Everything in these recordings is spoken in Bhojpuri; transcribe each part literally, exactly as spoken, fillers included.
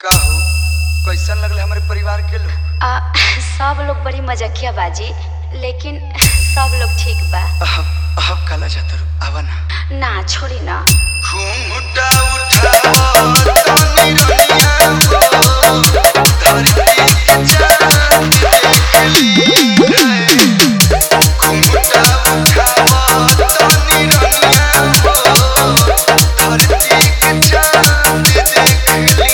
का हो कैसन लगले हमारे परिवार के लोग? आ, सब लोग बड़ी मजाकिया बाजी, लेकिन सब लोग ठीक बा। अब अब काला जातर आवा ना ना छोड़ी ना। घूंघटा उठाओ तनी रनिया हो धरती के चांद देखली घूंघटा उठाओ तनी रनिया हो धरती के चांद देखली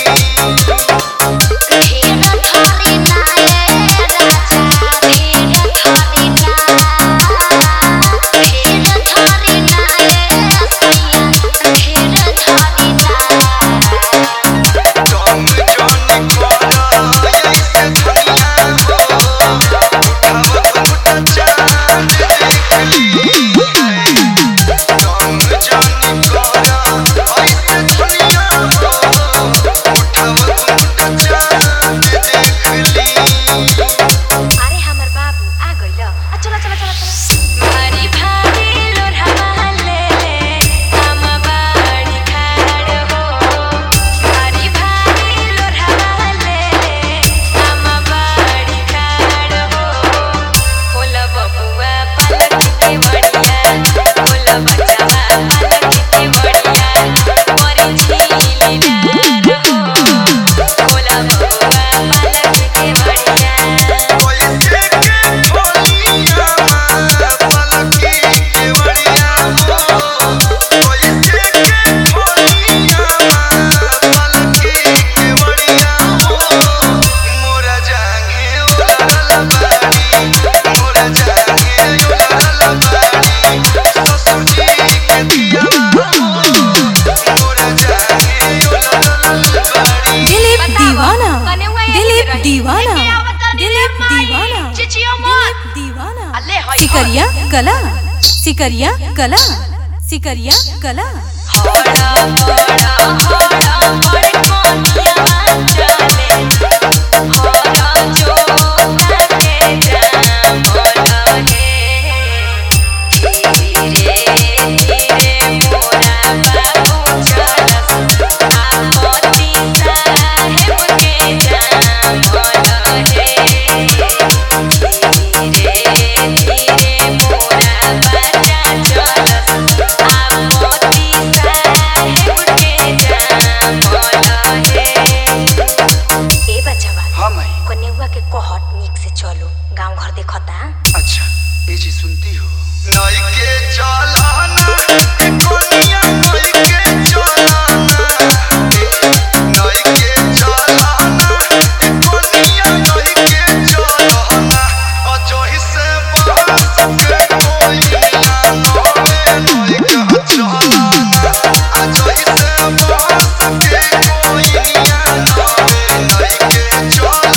सिकरिया कला सिकरिया कला सिकरिया कला हड़ा हड़ा हड़ा हड़ कोनिया चले हड़ा जो के जाम बोला हे धीरे धीरे मोरा बाबू चलस आपत्ति साहेब के जाम बोला हे गाँव घर देखता। अच्छा ये जी सुनती हो नई के चलाना कोनिया नई के चलाना नई के चलाना कोनिया नई के चलाना अजोही से बास के कोई ना नवे नई के चलाना अजोही से बास के कोई ना नवे नई के चलाना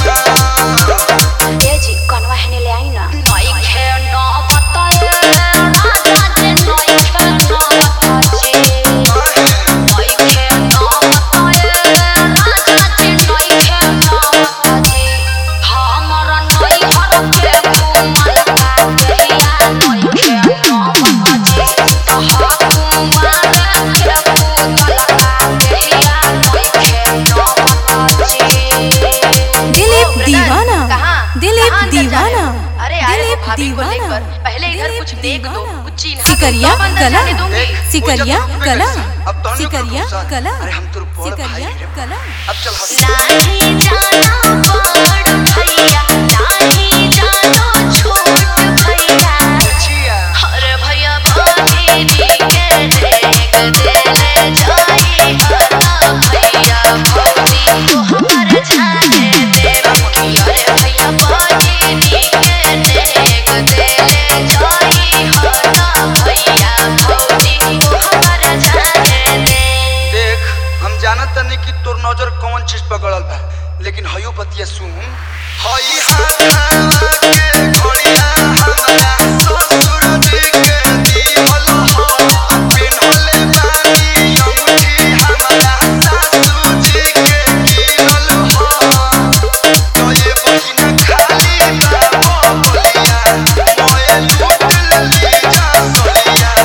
पहले इधर कुछ देख दो कुछ चिन्ह सिकरिया कला सिकरिया कला सिकरिया कला अरे हम तो सिकरिया कला अब चल नहीं जाना बड़ भैया नहीं जानो छोट भैया हर भैया भाभी के देख देले जाई हर भैया भौजी तो हमर जाने देव की अरे भैया भाभी के देख देले जाई हर भैया भौजी तो हमर जाने दे। देख हम जानत नहीं कि तोर नजर कौन चीज पकड़ल बा, लेकिन हयो बतिया सुन हई हाथ के घड़िया हमरा ससुर जी के दिहल हो पिन्हले बानी अंगूठी हमरा सासू जी के किनल हो तो ये बहिना खाली बा बोलिया मोए लूट ले जा सोलिया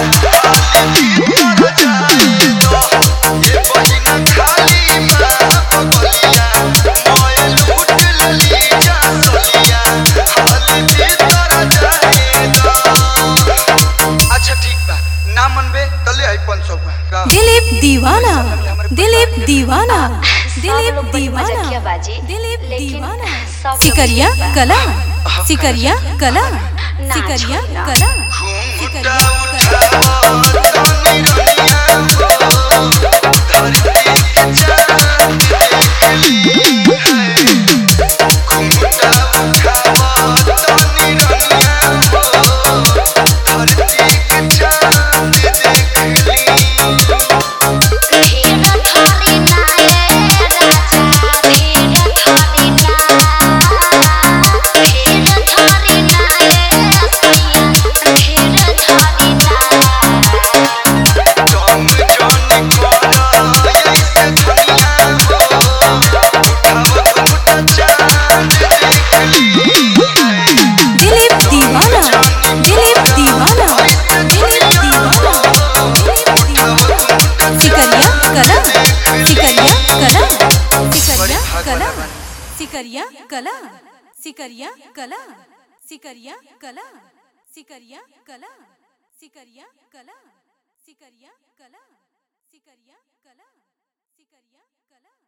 खाली भीतर जाए तो ये बहिना खाली बा बोलिया दिलीप लोग बड़ी दीवाना मजाकिया बाजी दिलीप लेकिन दीवाना सब लोग सिकरिया ठीक बा। कला सिकरिया कला ना सिकरिया छोड़ना। कला घूंघटा सिकरिया कला उठावा तनी रनिया हो धरती के चांद देखली घूंघटा उठावा तनी रनिया हो धरती के चांद देखली धीर धरी ना ये राजा धीर धरी ना धीर धरी ना ये सैया धीर धरी ना तुम जान कोरा ऐसे धनिया हो उठावा घूंघटा चांद देखली दिलीप दीवाना दिलीप दीवाना दिलीप दीवाना दिलीप दीवाना सिकरिया कला सिकरिया कला सिकरिया कला सिकरिया कला सिकरिया कला सिकरिया कला सिकरिया कला सिकरिया कला सिकरिया कला सिकरिया कला सिकरिया कला